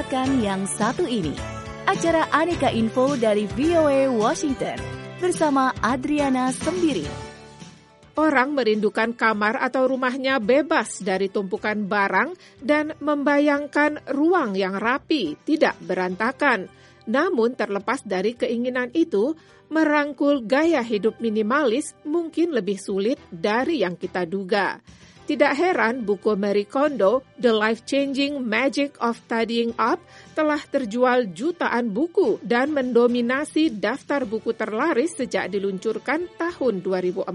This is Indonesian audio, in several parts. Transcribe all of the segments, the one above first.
dengarkan yang satu ini. Acara Aneka Info dari VOA Washington bersama Adriana Sembiring. Orang merindukan kamar atau rumahnya bebas dari tumpukan barang dan membayangkan ruang yang rapi, tidak berantakan. Namun terlepas dari keinginan itu, merangkul gaya hidup minimalis mungkin lebih sulit dari yang kita duga. Tidak heran buku Marie Kondo, The Life-Changing Magic of Tidying Up, telah terjual jutaan buku dan mendominasi daftar buku terlaris sejak diluncurkan tahun 2014.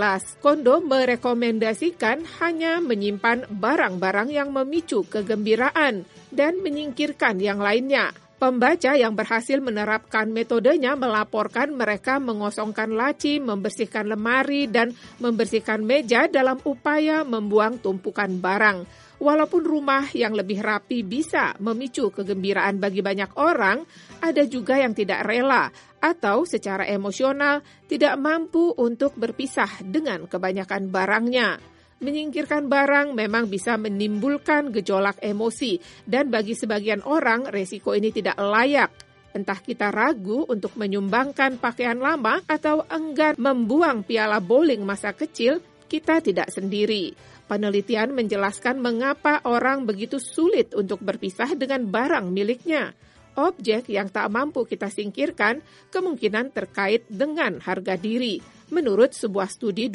Kondo merekomendasikan hanya menyimpan barang-barang yang memicu kegembiraan dan menyingkirkan yang lainnya. Pembaca yang berhasil menerapkan metodenya melaporkan mereka mengosongkan laci, membersihkan lemari, dan membersihkan meja dalam upaya membuang tumpukan barang. Walaupun rumah yang lebih rapi bisa memicu kegembiraan bagi banyak orang, ada juga yang tidak rela atau secara emosional tidak mampu untuk berpisah dengan kebanyakan barangnya. Menyingkirkan barang memang bisa menimbulkan gejolak emosi dan bagi sebagian orang resiko ini tidak layak. Entah kita ragu untuk menyumbangkan pakaian lama atau enggan membuang piala bowling masa kecil, kita tidak sendiri. Penelitian menjelaskan mengapa orang begitu sulit untuk berpisah dengan barang miliknya. Objek yang tak mampu kita singkirkan kemungkinan terkait dengan harga diri. Menurut sebuah studi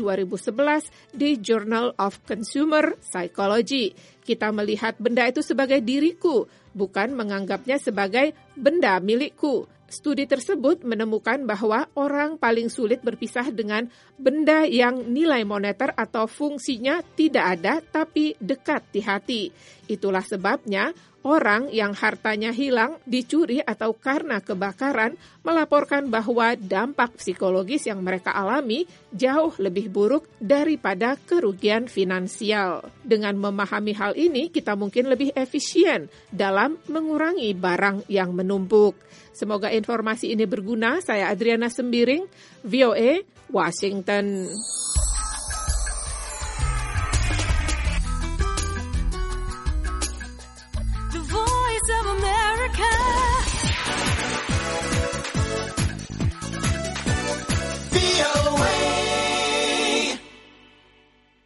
2011 di Journal of Consumer Psychology, kita melihat benda itu sebagai diriku, bukan menganggapnya sebagai benda milikku. Studi tersebut menemukan bahwa orang paling sulit berpisah dengan benda yang nilai moneter atau fungsinya tidak ada tapi dekat di hati. Itulah sebabnya orang yang hartanya hilang, dicuri atau karena kebakaran melaporkan bahwa dampak psikologis yang mereka alami jauh lebih buruk daripada kerugian finansial. Dengan memahami hal ini, kita mungkin lebih efisien dalam mengurangi barang yang menumpuk. Semoga informasi ini berguna. Saya Adriana Sembiring, VOA, Washington.